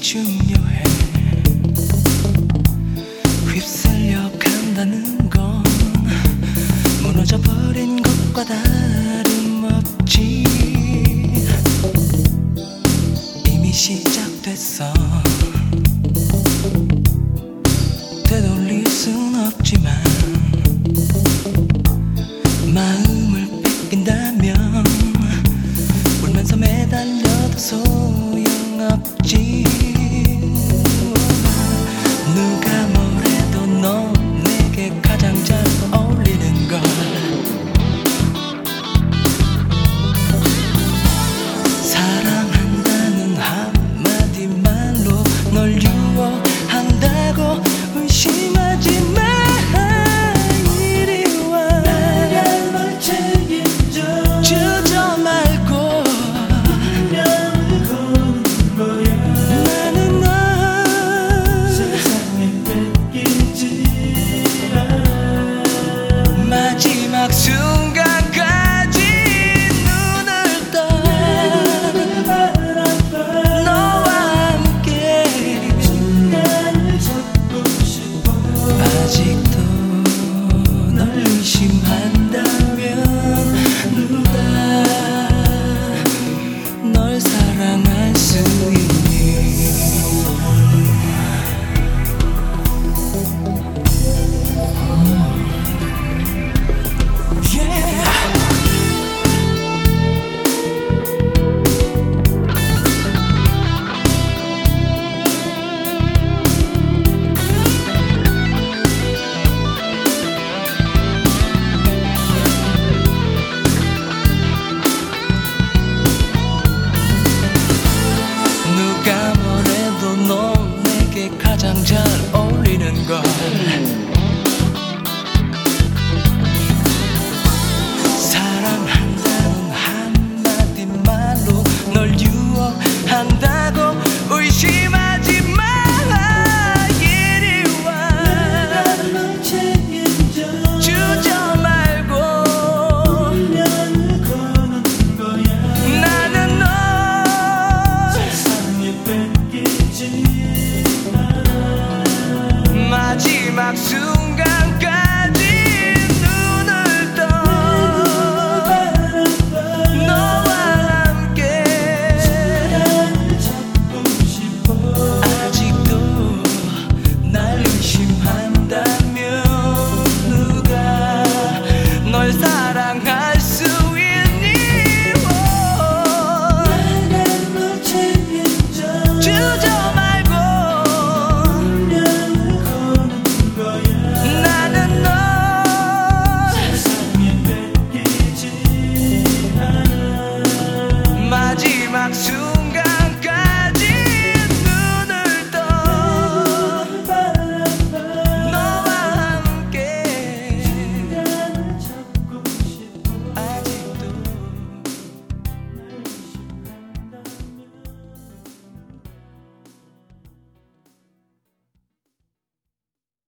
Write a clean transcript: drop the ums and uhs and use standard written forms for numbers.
중요해. 휩쓸려 간다는 건 무너져버린 것과 다름없지. 이미 시작됐어. 되돌릴 순 없지만 마음을 뺏긴다면 울면서 매달려도 소용없지. 누가 뭐래도 넌 내게 가장 잘 어울리는 걸. 사랑한다는 한마디 말로 널 유혹한다고 의심하지 마. 이리 와. 내가 널 책임져 주저 말고 운명을 거는 거야. 나는 널 세상에 뺏기지 않아. 마지막 순간까지 눈을 떠 너와 함께 순간을 잡고 싶어. 아직도 널 의심한다면 누가 널 사랑할 수 있니? 누가 뭐래도 넌 내게 가장 잘 어울리는 걸. 사랑한다는 한마디 말로 널 유혹한다고 의심하지 마. 이리 와. 내가 널 책임져 주저 말고 운명을 거는 거야. 나는 널 세상에 뺏기지 않아. 마지막 순간까지 눈을 떠 너와 함께 순간을 잡고 싶어. 아직도 날 의심한다면 누가 널 사랑할 수 있니? 내가 널 책임져 주저